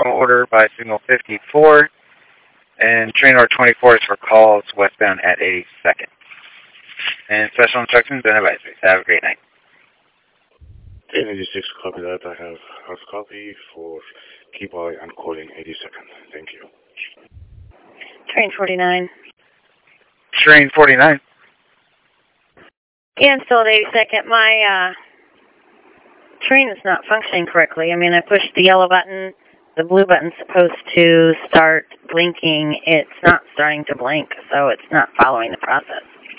order by signal 54. And train order 24 is for calls westbound at 82nd. And special instructions and advisories. Have a great night. 1086, copy that. I have house copy for keep eye and calling 82nd. Thank you. Train 49. Train 49. Yeah, I'm still at 82nd. My train is not functioning correctly. I mean, I pushed the yellow button. The blue button's supposed to start blinking. It's not starting to blink, so it's not following the process.